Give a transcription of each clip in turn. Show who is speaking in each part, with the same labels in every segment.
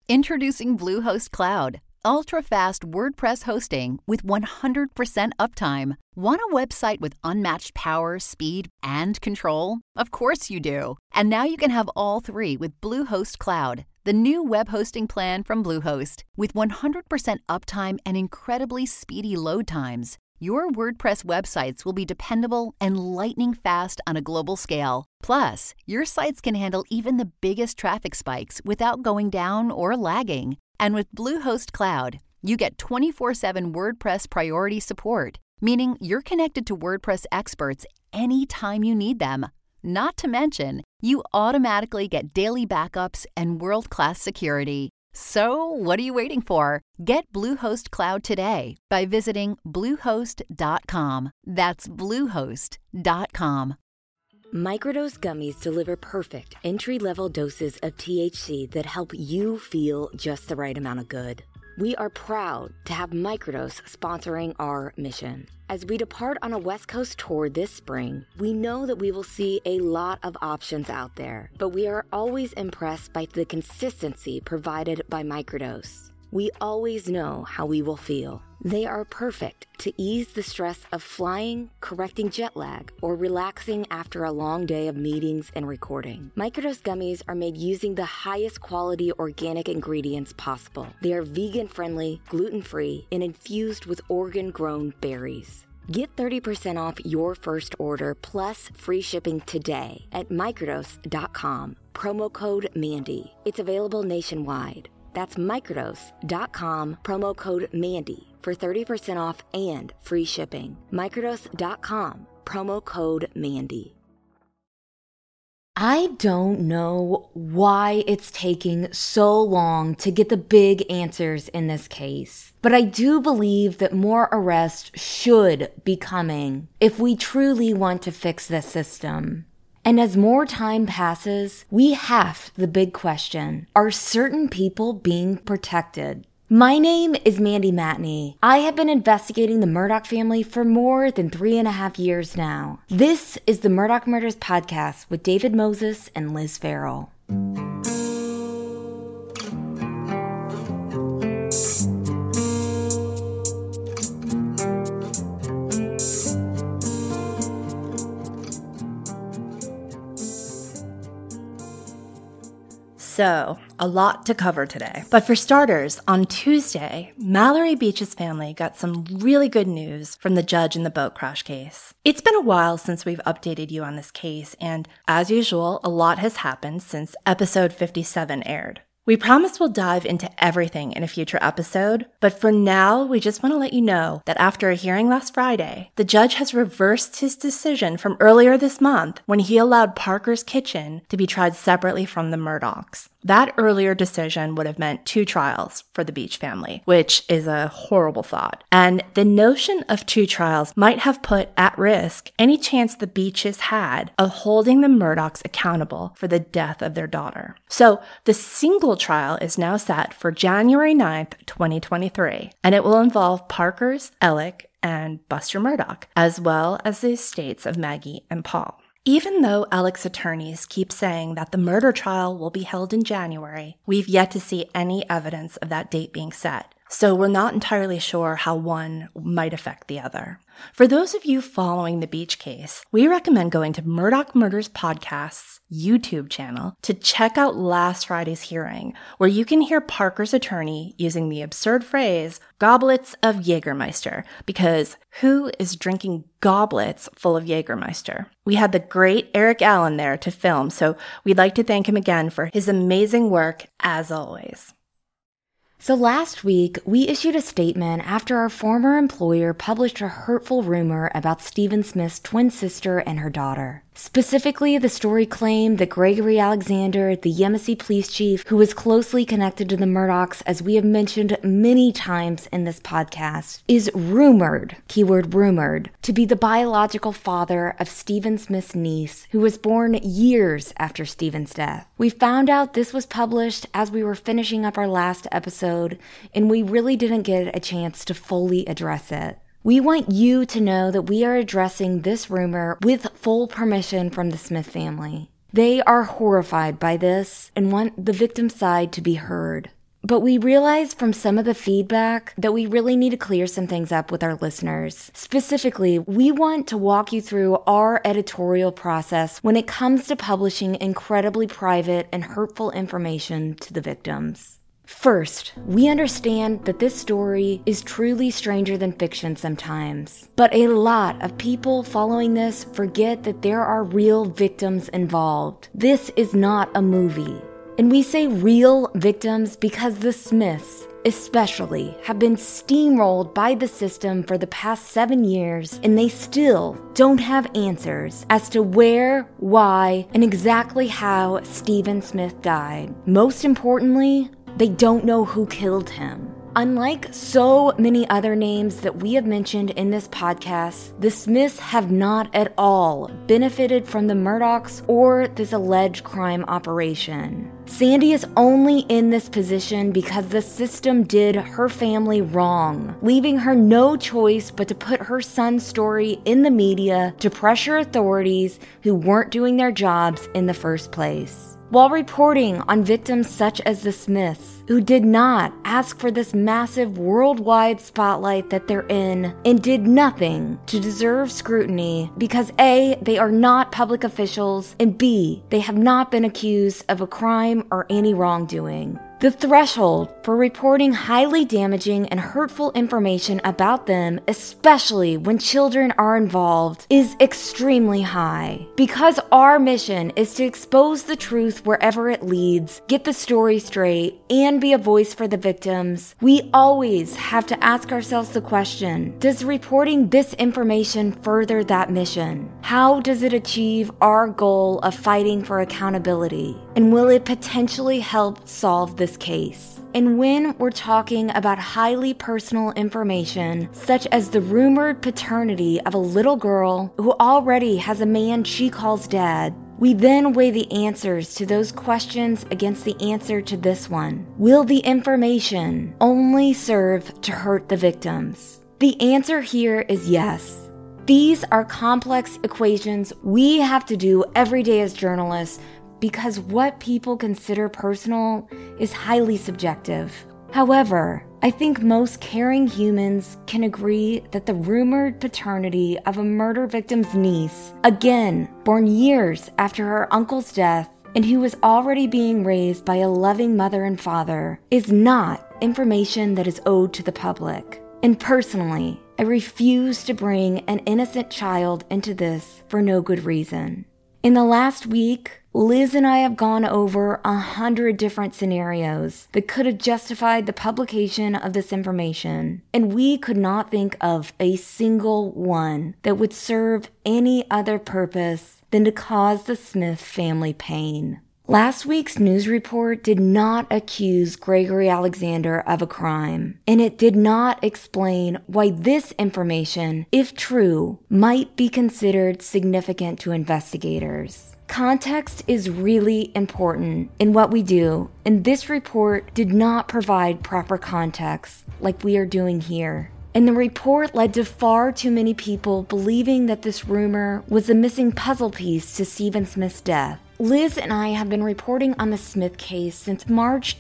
Speaker 1: Introducing Bluehost Cloud, ultra-fast WordPress hosting with 100% uptime. Want a website with unmatched power, speed, and control? Of course you do. And now you can have all three with Bluehost Cloud, the new web hosting plan from Bluehost. With 100% uptime and incredibly speedy load times, your WordPress websites will be dependable and lightning fast on a global scale. Plus, your sites can handle even the biggest traffic spikes without going down or lagging. And with Bluehost Cloud, you get 24/7 WordPress priority support, meaning you're connected to WordPress experts anytime you need them. Not to mention, you automatically get daily backups and world-class security. So, what are you waiting for? Get Bluehost Cloud today by visiting Bluehost.com. That's Bluehost.com.
Speaker 2: Microdose gummies deliver perfect entry-level doses of THC that help you feel just the right amount of good. We are proud to have Microdose sponsoring our mission. As we depart on a West Coast tour this spring, we know that we will see a lot of options out there, but we are always impressed by the consistency provided by Microdose. We always know how we will feel. They are perfect to ease the stress of flying, correcting jet lag, or relaxing after a long day of meetings and recording. Microdose gummies are made using the highest quality organic ingredients possible. They are vegan-friendly, gluten-free, and infused with Oregon-grown berries. Get 30% off your first order plus free shipping today at microdose.com. Promo code Mandy. It's available nationwide. That's microdose.com, promo code Mandy for 30% off and free shipping. Microdose.com, promo code Mandy. I don't know why it's taking so long to get the big answers in this case, but I do believe that more arrests should be coming if we truly want to fix this system. And as more time passes, we have the big question, are certain people being protected? My name is Mandy Matney. I have been investigating the Murdaugh family for more than 3.5 years now. This is the Murdaugh Murders Podcast with David Moses and Liz Farrell.
Speaker 3: So, a lot to cover today. But for starters, on Tuesday, Mallory Beach's family got some really good news from the judge in the boat crash case. It's been a while since we've updated you on this case, and as usual, a lot has happened since episode 57 aired. We promise we'll dive into everything in a future episode, but for now, we just want to let you know that after a hearing last Friday, the judge has reversed his decision from earlier this month when he allowed Parker's Kitchen to be tried separately from the Murdaughs. That earlier decision would have meant 2 trials for the Beach family, which is a horrible thought. And the notion of 2 trials might have put at risk any chance the Beaches had of holding the Murdaughs accountable for the death of their daughter. So the single trial is now set for January 9th, 2023, and it will involve Parker's, Alec, and Buster Murdaugh, as well as the estates of Maggie and Paul. Even though Alec's attorneys keep saying that the murder trial will be held in January, we've yet to see any evidence of that date being set. So we're not entirely sure how one might affect the other. For those of you following the Beach case, we recommend going to Murdaugh Murders Podcast's YouTube channel to check out last Friday's hearing, where you can hear Parker's attorney using the absurd phrase, goblets of Jägermeister, because who is drinking goblets full of Jägermeister? We had the great Eric Allen there to film, so we'd like to thank him again for his amazing work, as always.
Speaker 2: So last week, we issued a statement after our former employer published a hurtful rumor about Stephen Smith's twin sister and her daughter. Specifically, the story claimed that Gregory Alexander, the Yemassee police chief, who was closely connected to the Murdaughs, as we have mentioned many times in this podcast, is rumored, keyword rumored, to be the biological father of Stephen Smith's niece, who was born years after Stephen's death. We found out this was published as we were finishing up our last episode, and we really didn't get a chance to fully address it. We want you to know that we are addressing this rumor with full permission from the Smith family. They are horrified by this and want the victim's side to be heard. but we realized from some of the feedback that we really need to clear some things up with our listeners. Specifically, we want to walk you through our editorial process when it comes to publishing incredibly private and hurtful information to the victims. First, we understand that this story is truly stranger than fiction sometimes, but a lot of people following this forget that there are real victims involved. This is not a movie. And we say real victims because the Smiths, especially, have been steamrolled by the system for the past 7 years, and they still don't have answers as to where, why, and exactly how Stephen Smith died. Most importantly, they don't know who killed him. Unlike so many other names that we have mentioned in this podcast, the Smiths have not at all benefited from the Murdaughs or this alleged crime operation. Sandy is only in this position because the system did her family wrong, leaving her no choice but to put her son's story in the media to pressure authorities who weren't doing their jobs in the first place. While reporting on victims such as the Smiths, who did not ask for this massive worldwide spotlight that they're in, and did nothing to deserve scrutiny because A, they are not public officials, and B, they have not been accused of a crime or any wrongdoing. The threshold for reporting highly damaging and hurtful information about them, especially when children are involved, is extremely high. Because our mission is to expose the truth wherever it leads, get the story straight, and be a voice for the victims, we always have to ask ourselves the question, does reporting this information further that mission? How does it achieve our goal of fighting for accountability? And will it potentially help solve this case? And when we're talking about highly personal information, such as the rumored paternity of a little girl who already has a man she calls dad, we then weigh the answers to those questions against the answer to this one. Will the information only serve to hurt the victims? The answer here is yes. These are complex equations we have to do every day as journalists because what people consider personal is highly subjective. However, I think most caring humans can agree that the rumored paternity of a murder victim's niece, again, born years after her uncle's death, and who was already being raised by a loving mother and father, is not information that is owed to the public. And personally, I refuse to bring an innocent child into this for no good reason. In the last week, Liz and I have gone over 100 different scenarios that could have justified the publication of this information, and we could not think of a single one that would serve any other purpose than to cause the Smith family pain. Last week's news report did not accuse Gregory Alexander of a crime, and it did not explain why this information, if true, might be considered significant to investigators. Context is really important in what we do, and this report did not provide proper context like we are doing here. And the report led to far too many people believing that this rumor was a missing puzzle piece to Stephen Smith's death. Liz and I have been reporting on the Smith case since March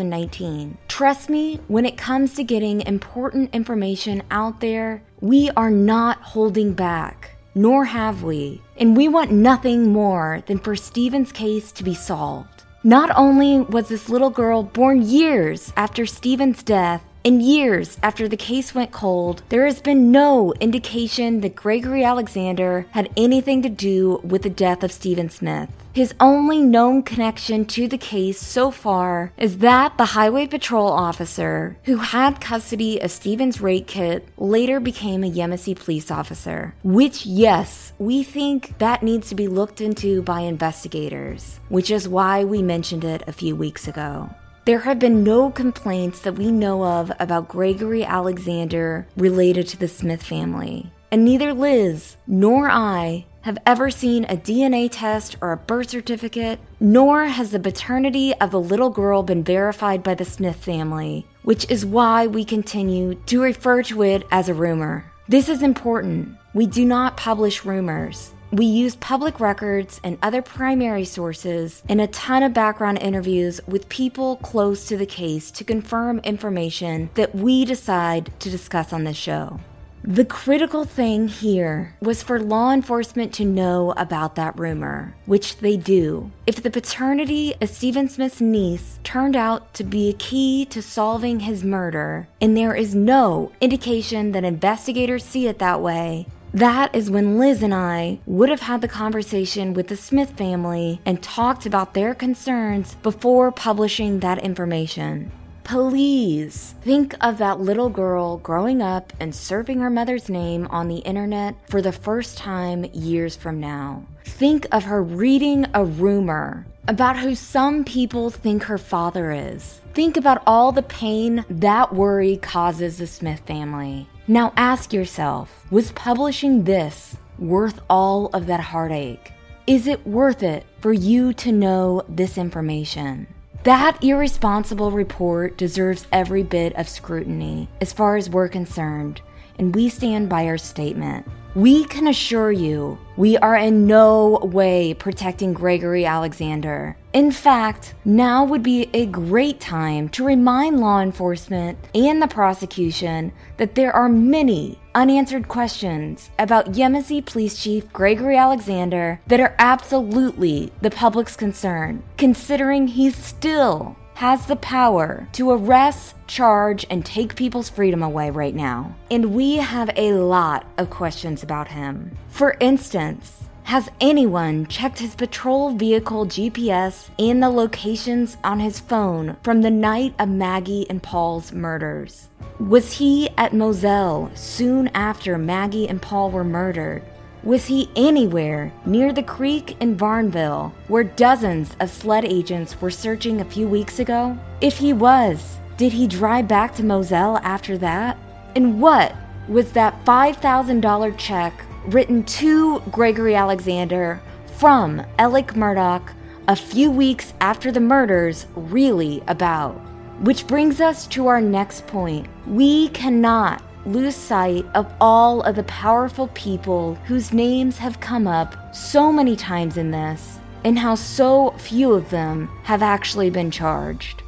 Speaker 2: 2019. Trust me, when it comes to getting important information out there, we are not holding back, nor have we. And we want nothing more than for Stephen's case to be solved. Not only was this little girl born years after Stephen's death, and years after the case went cold, there has been no indication that Gregory Alexander had anything to do with the death of Stephen Smith. His only known connection to the case so far is that the highway patrol officer who had custody of Stephen's rape kit later became a Yemassee police officer, which, yes, we think that needs to be looked into by investigators, which is why we mentioned it a few weeks ago. There have been no complaints that we know of about Gregory Alexander related to the Smith family, and neither Liz nor I have ever seen a DNA test or a birth certificate, nor has the paternity of the little girl been verified by the Smith family, which is why we continue to refer to it as a rumor. This is important. We do not publish rumors. We used public records and other primary sources and a ton of background interviews with people close to the case to confirm information that we decide to discuss on this show. The critical thing here was for law enforcement to know about that rumor, which they do. If the paternity of Stephen Smith's niece turned out to be a key to solving his murder, and there is no indication that investigators see it that way, that is when Liz and I would have had the conversation with the Smith family and talked about their concerns before publishing that information. Please think of that little girl growing up and surfing her mother's name on the internet for the first time years from now. Think of her reading a rumor about who some people think her father is. Think about all the pain that worry causes the Smith family. Now ask yourself, was publishing this worth all of that heartache? Is it worth it for you to know this information? That irresponsible report deserves every bit of scrutiny as far as we're concerned, and we stand by our statement. We can assure you we are in no way protecting Gregory Alexander. In fact, now would be a great time to remind law enforcement and the prosecution that there are many unanswered questions about Yemassee Police Chief Gregory Alexander that are absolutely the public's concern, considering he still has the power to arrest, charge, and take people's freedom away right now. And we have a lot of questions about him. For instance, has anyone checked his patrol vehicle GPS and the locations on his phone from the night of Maggie and Paul's murders? Was he at Moselle soon after Maggie and Paul were murdered? Was he anywhere near the creek in Varnville where dozens of SLED agents were searching a few weeks ago? If he was, did he drive back to Moselle after that? And what was that $5,000 check written to Gregory Alexander from Alec Murdaugh a few weeks after the murders really about? Which brings us to our next point. We cannot lose sight of all of the powerful people whose names have come up so many times in this, and how so few of them have actually been charged.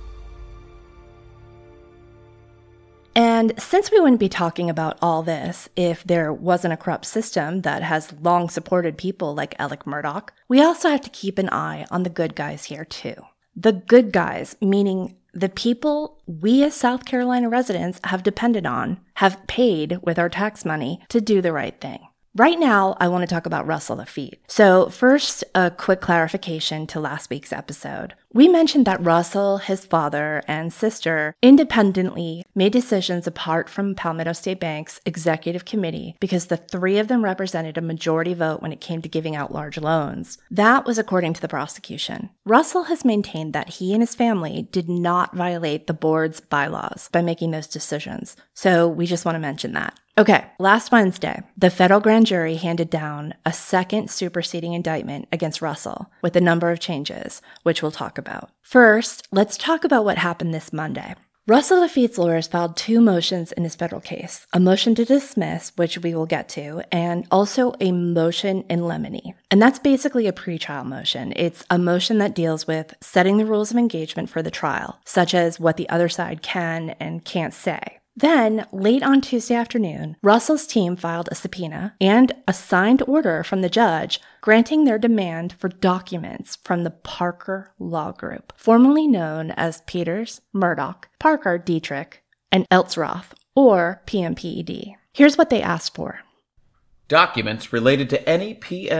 Speaker 3: And since we wouldn't be talking about all this if there wasn't a corrupt system that has long supported people like Alec Murdaugh, we also have to keep an eye on the good guys here too. The good guys, meaning the people we as South Carolina residents have depended on, have paid with our tax money to do the right thing. Right now, I want to talk about Russell Laffitte. So first, a quick clarification to last week's episode. We mentioned that Russell, his father, and sister independently made decisions apart from Palmetto State Bank's executive committee because the three of them represented a majority vote when it came to giving out large loans. That was according to the prosecution. Russell has maintained that he and his family did not violate the board's bylaws by making those decisions. So we just want to mention that. Okay, last Wednesday, the federal grand jury handed down a second superseding indictment against Russell with a number of changes, which we'll talk about. First, let's talk about what happened this Monday. Russell Laffitte's lawyers filed two motions in his federal case, a motion to dismiss, which we will get to, and also a motion in limine. And that's basically a pretrial motion. It's a motion that deals with setting the rules of engagement for the trial, such as what the other side can and can't say. Then, late on Tuesday afternoon, Russell's team filed a subpoena and a signed order from the judge granting their demand for documents from the Parker Law Group, formerly known as Peters, Murdaugh, Parker, Dietrich, and Eltzroth, or PMPED. Here's what they asked for.
Speaker 4: Documents related to any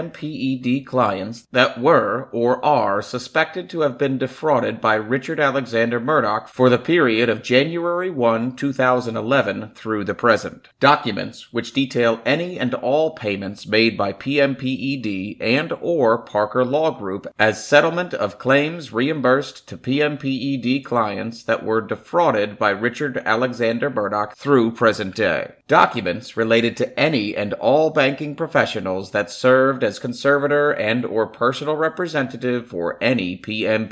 Speaker 4: PMPED clients that were or are suspected to have been defrauded by Richard Alexander Murdaugh for the period of January 1, 2011 through the present. Documents which detail any and all payments made by PMPED and or Parker Law Group as settlement of claims reimbursed to PMPED clients that were defrauded by Richard Alexander Murdaugh through present day. Documents related to any and all banking professionals that served as conservator and or personal representative for any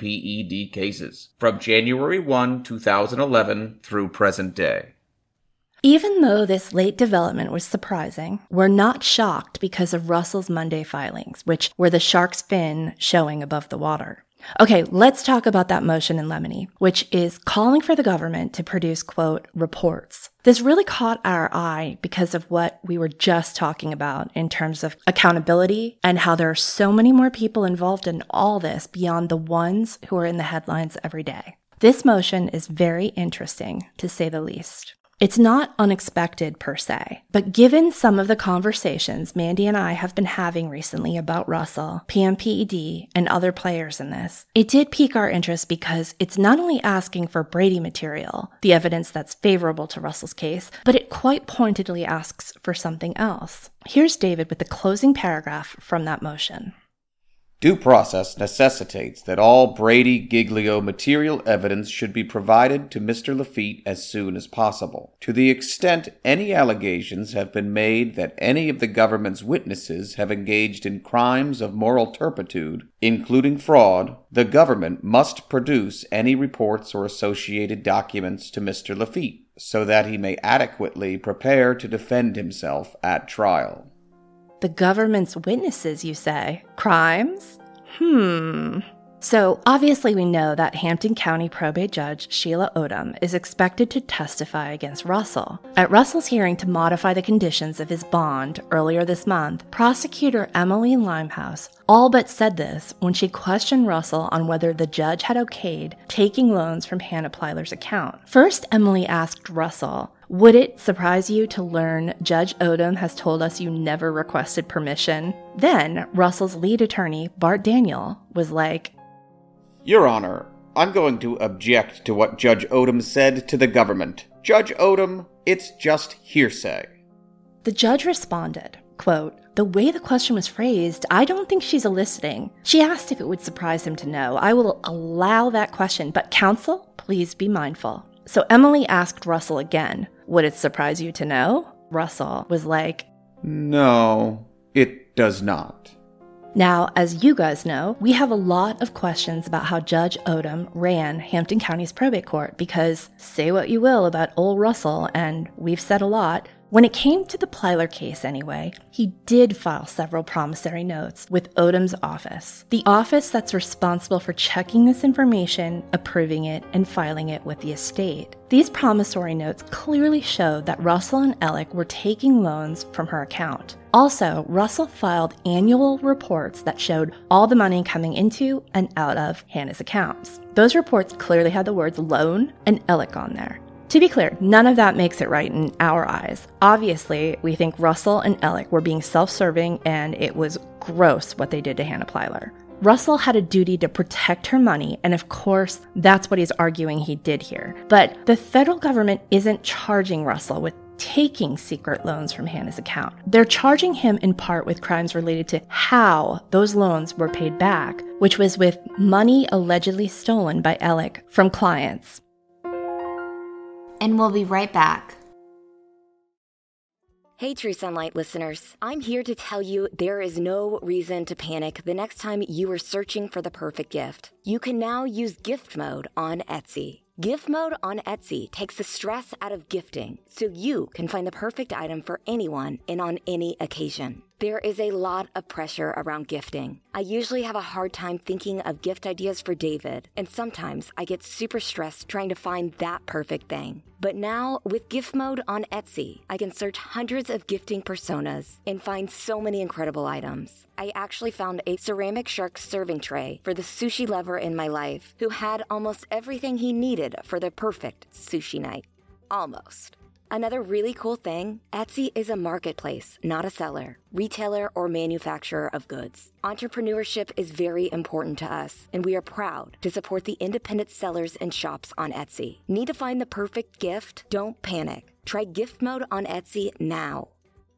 Speaker 4: PMPED cases from January 1, 2011 through present day.
Speaker 3: Even though this late development was surprising, we're not shocked because of Russell's Monday filings, which were the shark's fin showing above the water. Okay, let's talk about that motion in Lemony, which is calling for the government to produce, quote, reports. This really caught our eye because of what we were just talking about in terms of accountability and how there are so many more people involved in all this beyond the ones who are in the headlines every day. This motion is very interesting, to say the least. It's not unexpected per se, but given some of the conversations Mandy and I have been having recently about Russell, PMPED, and other players in this, it did pique our interest because it's not only asking for Brady material, the evidence that's favorable to Russell's case, but it quite pointedly asks for something else. Here's David with the closing paragraph from that motion.
Speaker 4: Due process necessitates that all Brady-Giglio material evidence should be provided to Mr. Lafitte as soon as possible. To the extent any allegations have been made that any of the government's witnesses have engaged in crimes of moral turpitude, including fraud, the government must produce any reports or associated documents to Mr. Lafitte, so that he may adequately prepare to defend himself at trial.
Speaker 3: The government's witnesses, you say? Crimes? So obviously we know that Hampton County probate judge Sheila Odom is expected to testify against Russell. At Russell's hearing to modify the conditions of his bond earlier this month, prosecutor Emily Limehouse all but said this when she questioned Russell on whether the judge had okayed taking loans from Hannah Plyler's account. First, Emily asked Russell, "Would it surprise you to learn Judge Odom has told us you never requested permission?" Then, Russell's lead attorney, Bart Daniel, was like,
Speaker 4: Your Honor, I'm going to object to what Judge Odom said to the government. Judge Odom, it's just hearsay.
Speaker 3: The judge responded, quote, "The way the question was phrased, I don't think she's eliciting. She asked if it would surprise him to know. I will allow that question, but counsel, please be mindful." So Emily asked Russell again, "Would it surprise you to know?" Russell was like,
Speaker 4: No, it does not.
Speaker 3: Now, as you guys know, we have a lot of questions about how Judge Odom ran Hampton County's probate court because, say what you will about old Russell, and we've said a lot, when it came to the Plyler case anyway, he did file several promissory notes with Odom's office, the office that's responsible for checking this information, approving it, and filing it with the estate. These promissory notes clearly showed that Russell and Alec were taking loans from her account. Also, Russell filed annual reports that showed all the money coming into and out of Hannah's accounts. Those reports clearly had the words loan and Alec on there. To be clear, none of that makes it right in our eyes. Obviously, we think Russell and Alec were being self-serving and it was gross what they did to Hannah Plyler. Russell had a duty to protect her money, and of course, that's what he's arguing he did here. But the federal government isn't charging Russell with taking secret loans from Hannah's account. They're charging him in part with crimes related to how those loans were paid back, which was with money allegedly stolen by Alec from clients.
Speaker 2: And we'll be right back. Hey, True Sunlight listeners. I'm here to tell you there is no reason to panic the next time you are searching for the perfect gift. You can now use gift mode on Etsy. Gift mode on Etsy takes the stress out of gifting so you can find the perfect item for anyone and on any occasion. There is a lot of pressure around gifting. I usually have a hard time thinking of gift ideas for David, and sometimes I get super stressed trying to find that perfect thing. But now, with gift mode on Etsy, I can search hundreds of gifting personas and find so many incredible items. I actually found a ceramic shark serving tray for the sushi lover in my life who had almost everything he needed for the perfect sushi night. Almost. Another really cool thing, Etsy is a marketplace, not a seller, retailer, or manufacturer of goods. Entrepreneurship is very important to us, and we are proud to support the independent sellers and shops on Etsy. Need to find the perfect gift? Don't panic. Try gift mode on Etsy now.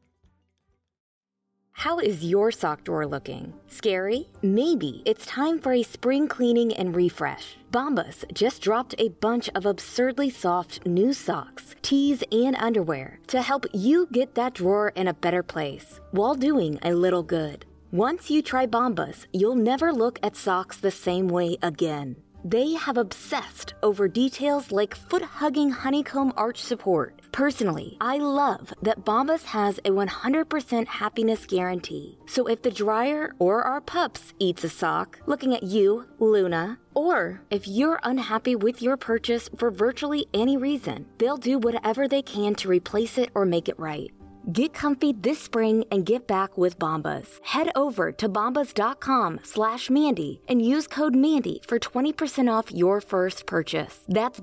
Speaker 2: How is your sock drawer looking? Scary? Maybe it's time for a spring cleaning and refresh. Bombas just dropped a bunch of absurdly soft new socks, tees, and underwear to help you get that drawer in a better place while doing a little good. Once you try Bombas, you'll never look at socks the same way again. They have obsessed over details like foot-hugging honeycomb arch support, Personally, I love that Bombas has a 100% happiness guarantee. So if the dryer or our pups eats a sock, looking at you, Luna, or if you're unhappy with your purchase for virtually any reason, they'll do whatever they can to replace it or make it right. Get comfy this spring and get back with Bombas. Head over to bombas.com/Mandy and use code Mandy for 20% off your first purchase. That's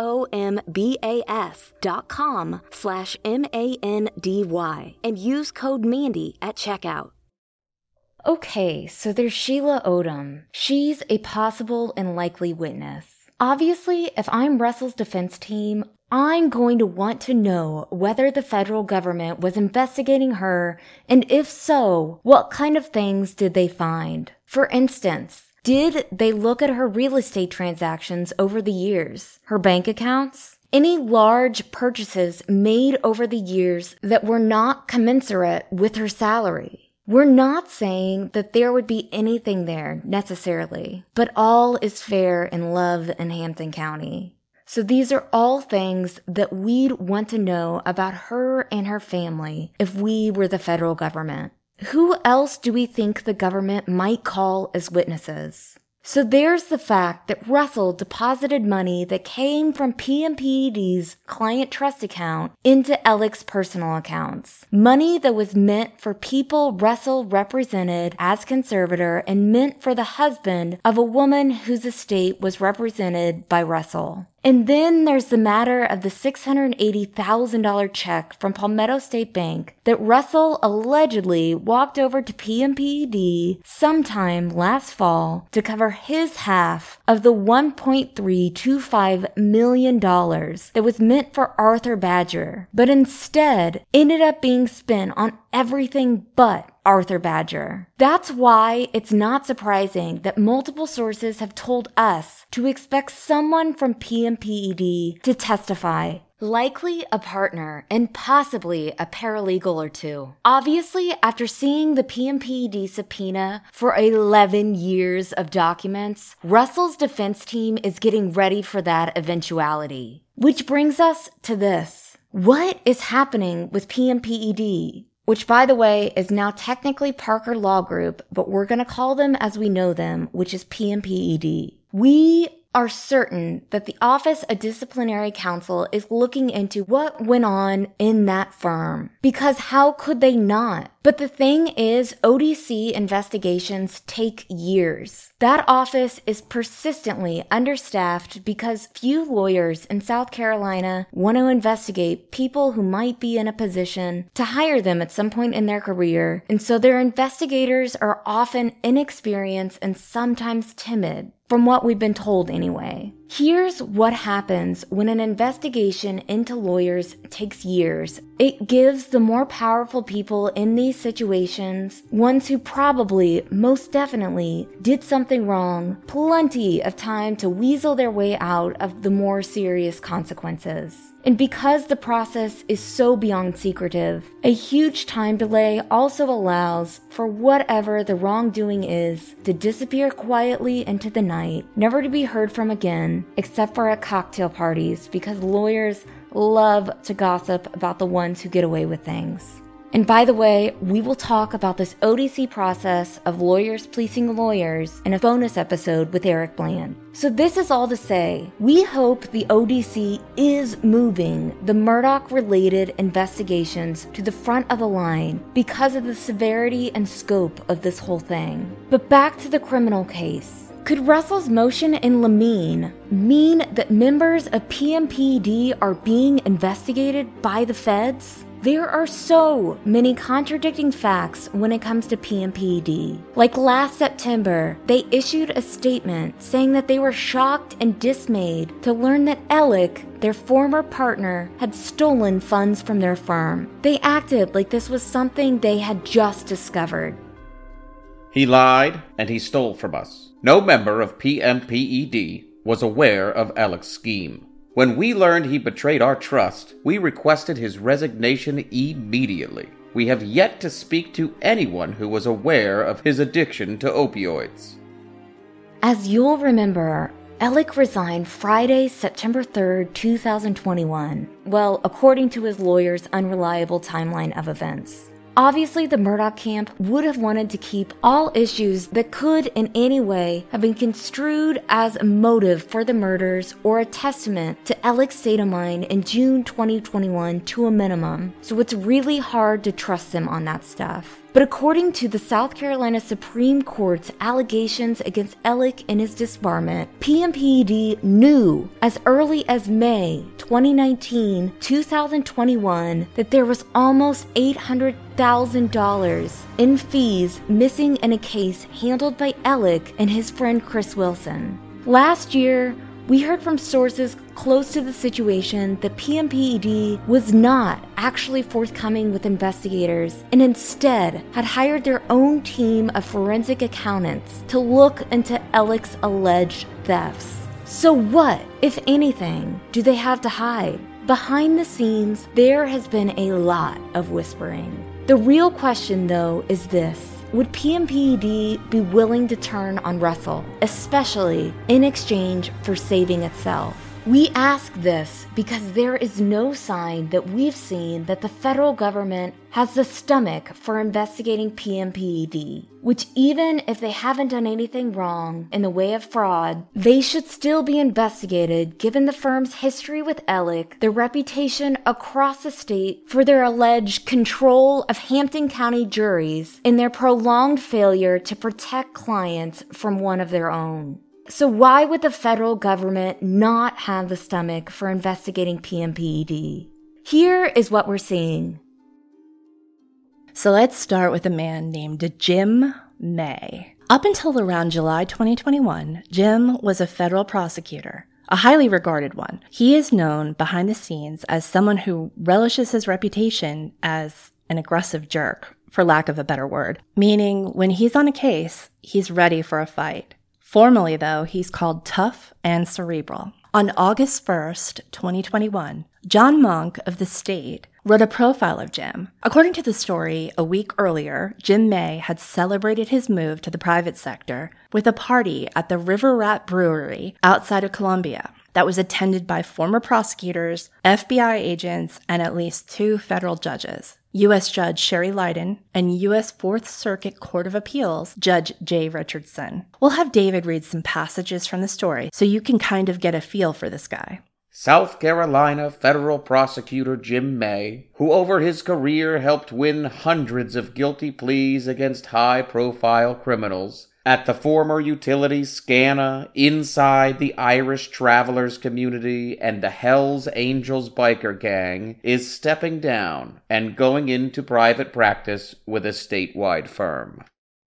Speaker 2: BOMBAS.com/MANDY and use code Mandy at checkout.
Speaker 5: Okay, so there's Sheila Odom. She's a possible and likely witness. Obviously, if I'm Russell's defense team, I'm going to want to know whether the federal government was investigating her, and if so, what kind of things did they find? For instance, did they look at her real estate transactions over the years, her bank accounts? Any large purchases made over the years that were not commensurate with her salary? We're not saying that there would be anything there necessarily, but all is fair in love in Hampton County. So these are all things that we'd want to know about her and her family if we were the federal government. Who else do we think the government might call as witnesses? So there's the fact that Russell deposited money that came from PMPED's client trust account into Alec's personal accounts. Money that was meant for people Russell represented as conservator and meant for the husband of a woman whose estate was represented by Russell. And then there's the matter of the $680,000 check from Palmetto State Bank that Russell allegedly walked over to PMPED sometime last fall to cover his half of the $1.325 million that was meant for Arthur Badger, but instead ended up being spent on everything but Arthur Badger. That's why it's not surprising that multiple sources have told us to expect someone from PMPED to testify. Likely a partner and possibly a paralegal or two. Obviously, after seeing the PMPED subpoena for 11 years of documents, Russell's defense team is getting ready for that eventuality. Which brings us to this. What is happening with PMPED? Which, by the way, is now technically Parker Law Group, but we're going to call them as we know them, which is PMPED. We are certain that the Office of Disciplinary Counsel is looking into what went on in that firm. Because how could they not? But the thing is, ODC investigations take years. That office is persistently understaffed because few lawyers in South Carolina want to investigate people who might be in a position to hire them at some point in their career, and so their investigators are often inexperienced and sometimes timid. From what we've been told anyway. Here's what happens when an investigation into lawyers takes years. It gives the more powerful people in these situations, ones who probably, most definitely, did something wrong, plenty of time to weasel their way out of the more serious consequences. And because the process is so beyond secretive, a huge time delay also allows for whatever the wrongdoing is to disappear quietly into the night, never to be heard from again, except for at cocktail parties, because lawyers love to gossip about the ones who get away with things. And by the way, we will talk about this ODC process of lawyers policing lawyers in a bonus episode with Eric Bland. So this is all to say, we hope the ODC is moving the Murdaugh-related investigations to the front of the line because of the severity and scope of this whole thing. But back to the criminal case. Could Russell's motion in Lamine mean that members of PMPED are being investigated by the feds? There are so many contradicting facts when it comes to PMPED. Like last September, they issued a statement saying that they were shocked and dismayed to learn that Alec, their former partner, had stolen funds from their firm. They acted like this was something they had just discovered.
Speaker 4: He lied and he stole from us. No member of PMPED was aware of Alec's scheme. When we learned he betrayed our trust, we requested his resignation immediately. We have yet to speak to anyone who was aware of his addiction to opioids.
Speaker 5: As you'll remember, Ellick resigned Friday, September 3rd, 2021. Well, according to his lawyer's unreliable timeline of events. Obviously, the Murdaugh camp would have wanted to keep all issues that could in any way have been construed as a motive for the murders or a testament to Ellick's state of mind in June 2021 to a minimum, so it's really hard to trust them on that stuff. But according to the South Carolina Supreme Court's allegations against Ellick and his disbarment, PMPED knew as early as May 2019, 2021 that there was almost $800,000 in fees missing in a case handled by Ellick and his friend Chris Wilson. Last year, we heard from sources close to the situation that PMPED was not actually forthcoming with investigators and instead had hired their own team of forensic accountants to look into Ellick's alleged thefts. So what, if anything, do they have to hide? Behind the scenes, there has been a lot of whispering. The real question, though, is this. Would PMPED be willing to turn on Russell, especially in exchange for saving itself? We ask this because there is no sign that we've seen that the federal government has the stomach for investigating PMPED, which even if they haven't done anything wrong in the way of fraud, they should still be investigated given the firm's history with Ellick, their reputation across the state for their alleged control of Hampton County juries, and their prolonged failure to protect clients from one of their own. So why would the federal government not have the stomach for investigating PMPED? Here is what we're seeing.
Speaker 3: So let's start with a man named Jim May. Up until around July 2021, Jim was a federal prosecutor, a highly regarded one. He is known behind the scenes as someone who relishes his reputation as an aggressive jerk, for lack of a better word, meaning when he's on a case, he's ready for a fight. Formally, though, he's called tough and cerebral. On August 1st, 2021, John Monk of The State wrote a profile of Jim. According to the story, a week earlier, Jim May had celebrated his move to the private sector with a party at the River Rat Brewery outside of Columbia that was attended by former prosecutors, FBI agents, and at least 2 federal judges. U.S. Judge Sherry Lydon and U.S. Fourth Circuit Court of Appeals Judge Jay Richardson. We'll have David read some passages from the story so you can kind of get a feel for this guy.
Speaker 4: South Carolina federal prosecutor Jim May, who over his career helped win hundreds of guilty pleas against high-profile criminals, at the former utility SCANA, inside the Irish Travelers community, and the Hells Angels biker gang, is stepping down and going into private practice with a statewide firm.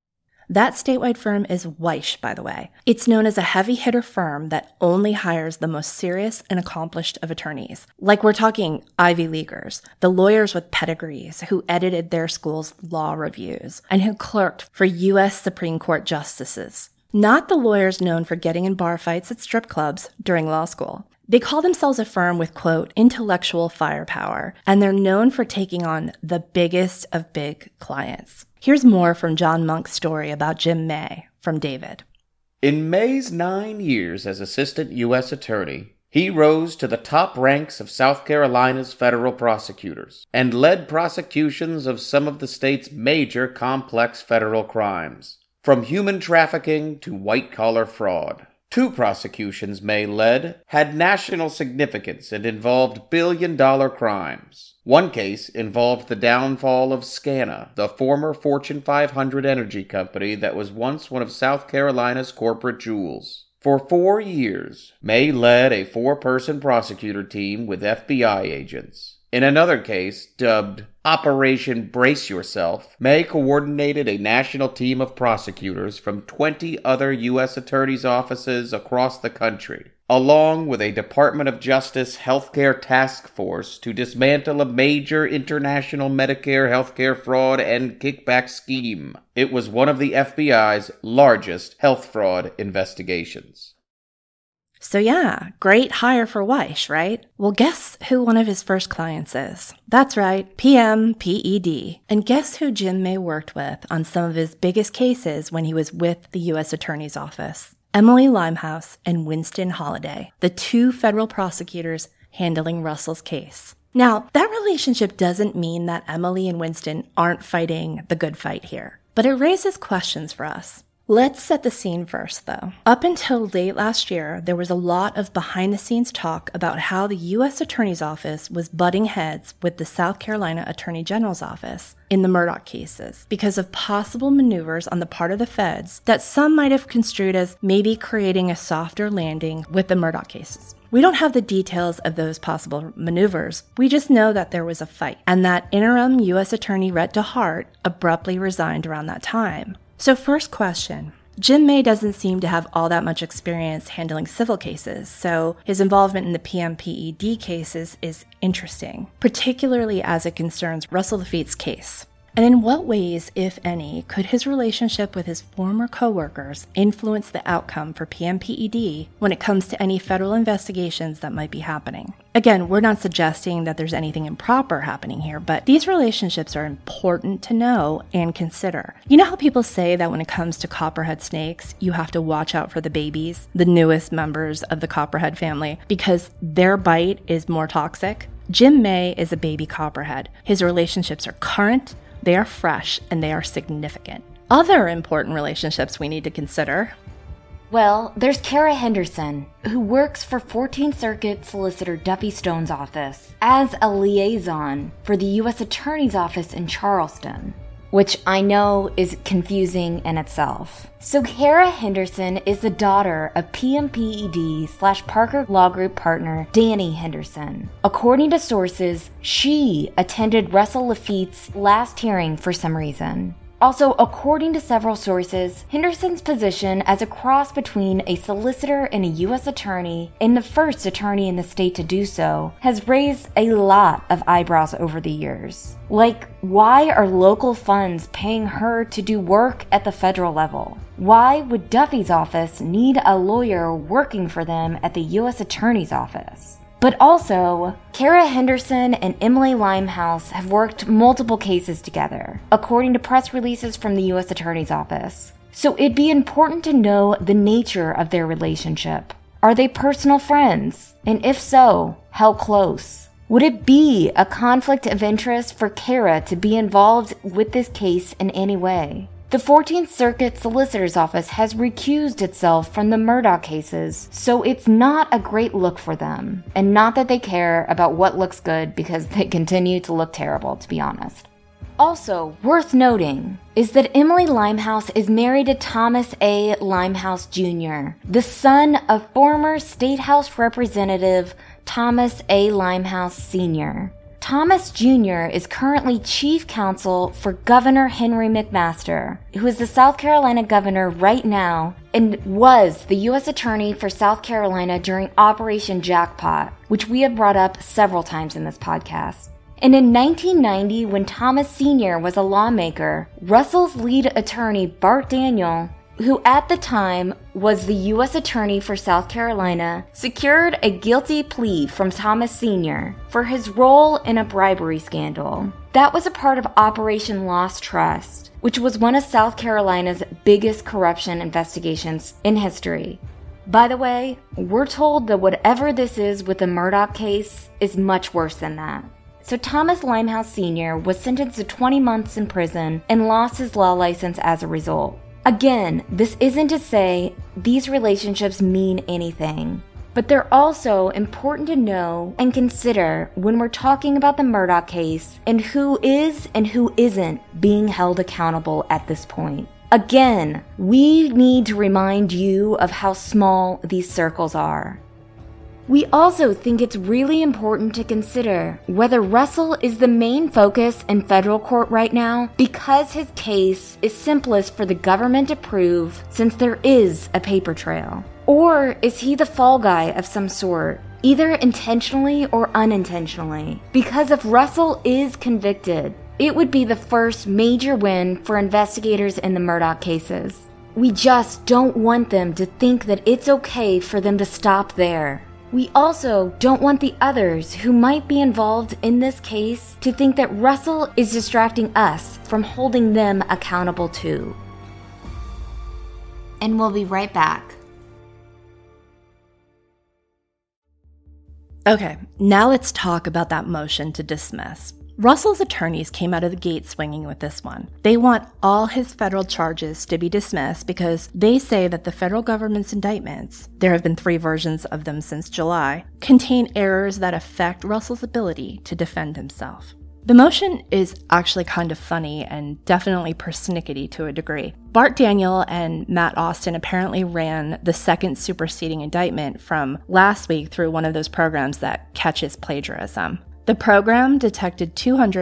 Speaker 3: That statewide firm is Weish, by the way. It's known as a heavy-hitter firm that only hires the most serious and accomplished of attorneys. Like we're talking Ivy Leaguers, the lawyers with pedigrees who edited their school's law reviews, and who clerked for U.S. Supreme Court justices. Not the lawyers known for getting in bar fights at strip clubs during law school. They call themselves a firm with, quote, intellectual firepower, and they're known for taking on the biggest of big clients. Here's more from John Monk's story about Jim May from David.
Speaker 4: In May's 9 years as assistant U.S. attorney, he rose to the top ranks of South Carolina's federal prosecutors and led prosecutions of some of the state's major complex federal crimes, from human trafficking to white-collar fraud. 2 prosecutions May led had national significance and involved billion-dollar crimes. One case involved the downfall of SCANA, the former Fortune 500 energy company that was once one of South Carolina's corporate jewels. For 4 years, May led a 4-person prosecutor team with FBI agents. In another case, dubbed Operation Brace Yourself, May coordinated a national team of prosecutors from 20 other U.S. attorneys' offices across the country, along with a Department of Justice healthcare task force to dismantle a major international Medicare healthcare fraud and kickback scheme. It was one of the FBI's largest health fraud investigations.
Speaker 3: So yeah, great hire for Weish, right? Well, guess who one of his first clients is? That's right, PMPED. And guess who Jim May worked with on some of his biggest cases when he was with the U.S. Attorney's Office? Emily Limehouse and Winston Holliday, the two federal prosecutors handling Russell's case. Now, that relationship doesn't mean that Emily and Winston aren't fighting the good fight here, but it raises questions for us. Let's set the scene first, though. Up until late last year, there was a lot of behind-the-scenes talk about how the U.S. Attorney's Office was butting heads with the South Carolina Attorney General's office in the Murdaugh cases because of possible maneuvers on the part of the feds that some might have construed as maybe creating a softer landing with the Murdaugh cases. We don't have the details of those possible maneuvers. We just know that there was a fight and that interim U.S. Attorney Rhett DeHart abruptly resigned around that time. So first question, Jim May doesn't seem to have all that much experience handling civil cases, so his involvement in the PMPED cases is interesting, particularly as it concerns Russell Laffitte's case. And in what ways, if any, could his relationship with his former co-workers influence the outcome for PMPED when it comes to any federal investigations that might be happening? Again, we're not suggesting that there's anything improper happening here, but these relationships are important to know and consider. You know how people say that when it comes to copperhead snakes, you have to watch out for the babies, the newest members of the copperhead family, because their bite is more toxic? Jim May is a baby copperhead. His relationships are current, they are fresh, and they are significant. Other important relationships we need to consider.
Speaker 5: Well, there's Kara Henderson, who works for 14th Circuit Solicitor Duffy Stone's office as a liaison for the U.S. Attorney's Office in Charleston, which I know is confusing in itself. So Kara Henderson is the daughter of PMPED/Parker Law Group partner Danny Henderson. According to sources, she attended Russell Laffitte's last hearing for some reason. Also, according to several sources, Henderson's position as a cross between a solicitor and a U.S. attorney, and the first attorney in the state to do so, has raised a lot of eyebrows over the years. Like, why are local funds paying her to do work at the federal level? Why would Duffy's office need a lawyer working for them at the U.S. Attorney's Office? But also, Kara Henderson and Emily Limehouse have worked multiple cases together, according to press releases from the U.S. Attorney's Office. So it'd be important to know the nature of their relationship. Are they personal friends? And if so, how close? Would it be a conflict of interest for Kara to be involved with this case in any way? The 14th Circuit Solicitor's Office has recused itself from the Murdaugh cases, so it's not a great look for them. And not that they care about what looks good, because they continue to look terrible, to be honest. Also, worth noting is that Emily Limehouse is married to Thomas A. Limehouse Jr., the son of former State House Representative Thomas A. Limehouse Sr. Thomas Jr. is currently chief counsel for Governor Henry McMaster, who is the South Carolina governor right now and was the U.S. Attorney for South Carolina during Operation Jackpot, which we have brought up several times in this podcast. And in 1990, when Thomas Sr. was a lawmaker, Russell's lead attorney, Bart Daniel, who at the time was the U.S. Attorney for South Carolina, secured a guilty plea from Thomas Sr. for his role in a bribery scandal. That was a part of Operation Lost Trust, which was one of South Carolina's biggest corruption investigations in history. By the way, we're told that whatever this is with the Murdaugh case is much worse than that. So Thomas Limehouse Sr. was sentenced to 20 months in prison and lost his law license as a result. Again, this isn't to say these relationships mean anything, but they're also important to know and consider when we're talking about the Murdaugh case and who is and who isn't being held accountable at this point. Again, we need to remind you of how small these circles are. We also think it's really important to consider whether Russell is the main focus in federal court right now because his case is simplest for the government to prove since there is a paper trail. Or is he the fall guy of some sort, either intentionally or unintentionally? Because if Russell is convicted, it would be the first major win for investigators in the Murdaugh cases. We just don't want them to think that it's okay for them to stop there. We also don't want the others who might be involved in this case to think that Russell is distracting us from holding them accountable too. And we'll be right back
Speaker 3: Okay, now let's talk about that motion to dismiss. Russell's attorneys came out of the gate swinging with this one. They want all his federal charges to be dismissed because they say that the federal government's indictments, there have been 3 versions of them since July, contain errors that affect Russell's ability to defend himself. The motion is actually kind of funny and definitely persnickety to a degree. Bart Daniel and Matt Austin apparently ran the second superseding indictment from last week through one of those programs that catches plagiarism. The program detected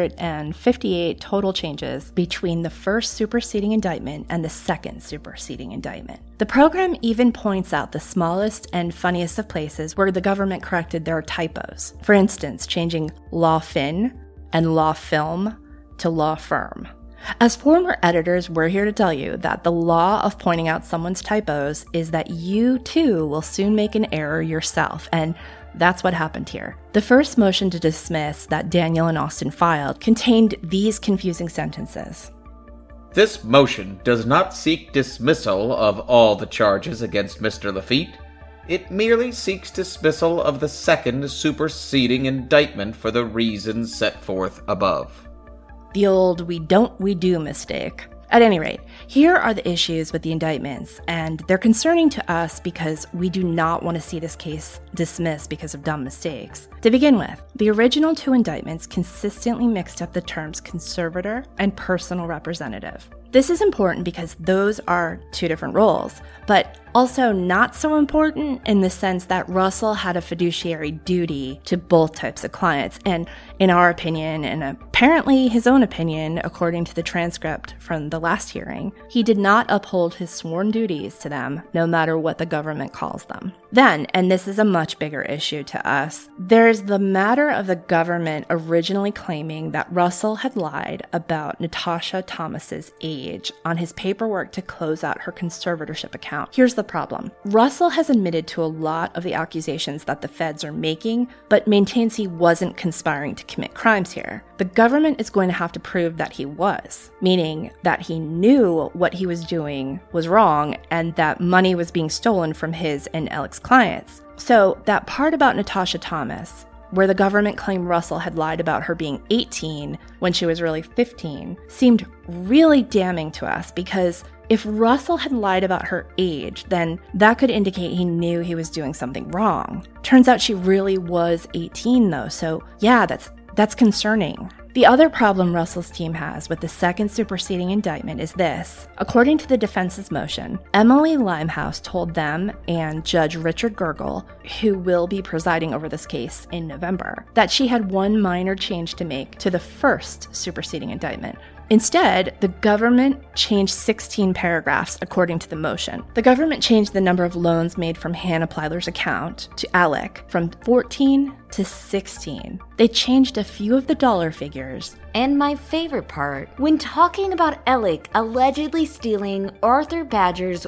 Speaker 3: 258 total changes between the first superseding indictment and the second superseding indictment. The program even points out the smallest and funniest of places where the government corrected their typos. For instance, changing law fin and law film to law firm. As former editors, we're here to tell you that the law of pointing out someone's typos is that you too will soon make an error yourself, and that's what happened here. The first motion to dismiss that Daniel and Austin filed contained these confusing sentences.
Speaker 4: This motion does not seek dismissal of all the charges against Mr. Lafitte. It merely seeks dismissal of the second superseding indictment for the reasons set forth above.
Speaker 3: The old we don't, we do mistake. At any rate, here are the issues with the indictments, and they're concerning to us because we do not want to see this case dismissed because of dumb mistakes. To begin with, the original 2 indictments consistently mixed up the terms conservator and personal representative. This is important because those are 2 different roles, but also not so important in the sense that Russell had a fiduciary duty to both types of clients, and in our opinion, and apparently his own opinion, according to the transcript from the last hearing, he did not uphold his sworn duties to them, no matter what the government calls them. Then, and this is a much bigger issue to us, there's the matter of the government originally claiming that Russell had lied about Natasha Thomas's age on his paperwork to close out her conservatorship account. Here's the problem. Russell has admitted to a lot of the accusations that the feds are making, but maintains he wasn't conspiring to commit crimes here. The government is going to have to prove that he was, meaning that he knew what he was doing was wrong and that money was being stolen from his and Alec's clients. So that part about Natasha Thomas, where the government claimed Russell had lied about her being 18 when she was really 15, seemed really damning to us because if Russell had lied about her age, then that could indicate he knew he was doing something wrong. Turns out she really was 18 though, so yeah, that's concerning. The other problem Russell's team has with the second superseding indictment is this. According to the defense's motion, Emily Limehouse told them and Judge Richard Gergel, who will be presiding over this case in November, that she had one minor change to make to the first superseding indictment. Instead, the government changed 16 paragraphs according to the motion. The government changed the number of loans made from Hannah Plyler's account to Alec from 14 to 16. They changed a few of the dollar figures.
Speaker 5: And my favorite part, when talking about Alec allegedly stealing Arthur Badger's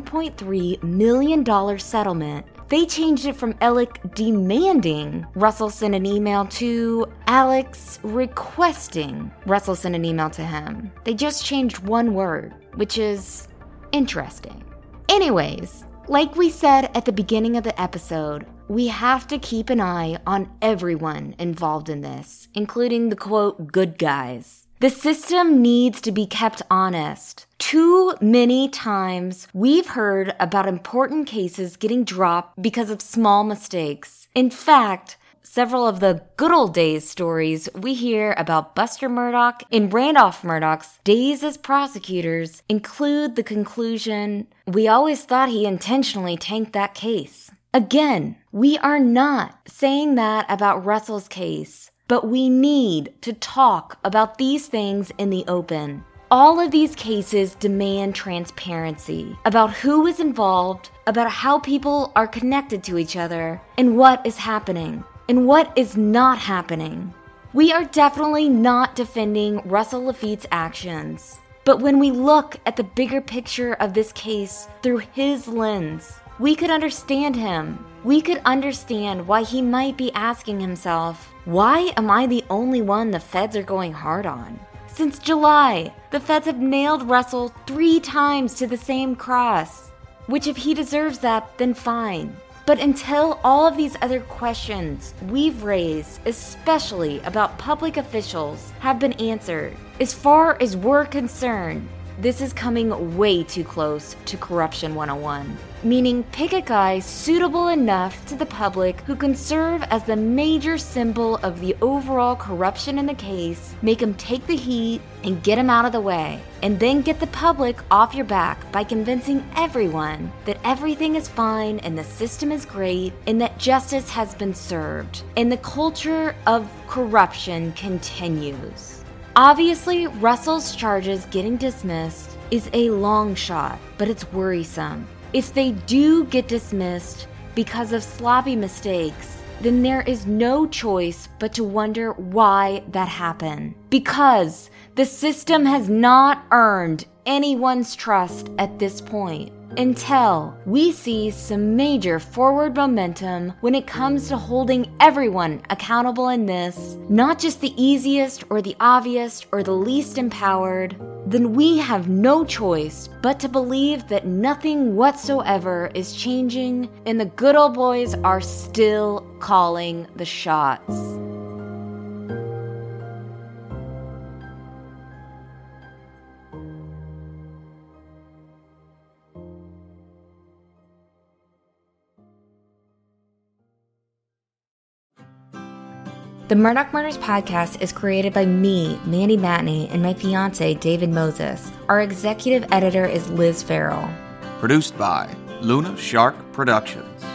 Speaker 5: $1.3 million settlement, they changed it from Alec demanding Russell send an email to Alex requesting Russell send an email to him. They just changed one word, which is interesting. Anyways, like we said at the beginning of the episode, we have to keep an eye on everyone involved in this, including the quote, good guys. The system needs to be kept honest. Too many times we've heard about important cases getting dropped because of small mistakes. In fact, several of the good old days stories we hear about Buster Murdaugh and Randolph Murdoch's days as prosecutors include the conclusion, we always thought he intentionally tanked that case. Again, we are not saying that about Russell's case, but we need to talk about these things in the open. All of these cases demand transparency about who is involved, about how people are connected to each other, and what is happening, and what is not happening. We are definitely not defending Russell Lafitte's actions, but when we look at the bigger picture of this case through his lens, we could understand him. We could understand why he might be asking himself, why am I the only one the feds are going hard on? Since July, the feds have nailed Russell 3 times to the same cross. Which if he deserves that, then fine. But until all of these other questions we've raised, especially about public officials, have been answered, as far as we're concerned, this is coming way too close to Corruption 101. Meaning, pick a guy suitable enough to the public who can serve as the major symbol of the overall corruption in the case, make him take the heat, and get him out of the way. And then get the public off your back by convincing everyone that everything is fine and the system is great and that justice has been served. And the culture of corruption continues. Obviously, Russell's charges getting dismissed is a long shot, but it's worrisome. If they do get dismissed because of sloppy mistakes, then there is no choice but to wonder why that happened. Because the system has not earned anyone's trust at this point. Until we see some major forward momentum when it comes to holding everyone accountable in this, not just the easiest or the obvious or the least empowered, then we have no choice but to believe that nothing whatsoever is changing and the good old boys are still calling the shots. The Murdaugh Murders podcast is created by me, Mandy Matney, and my fiance, David Moses. Our executive editor is Liz Farrell.
Speaker 6: Produced by Luna Shark Productions.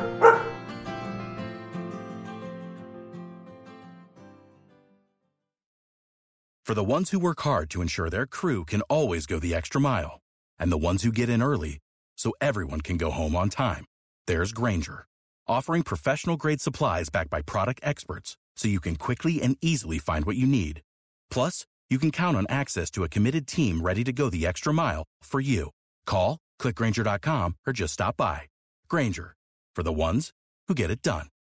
Speaker 7: For the ones who work hard to ensure their crew can always go the extra mile, and the ones who get in early so everyone can go home on time, there's Grainger, offering professional-grade supplies backed by product experts, so you can quickly and easily find what you need. Plus, you can count on access to a committed team ready to go the extra mile for you. Call, click Grainger.com, or just stop by. Grainger, for the ones who get it done.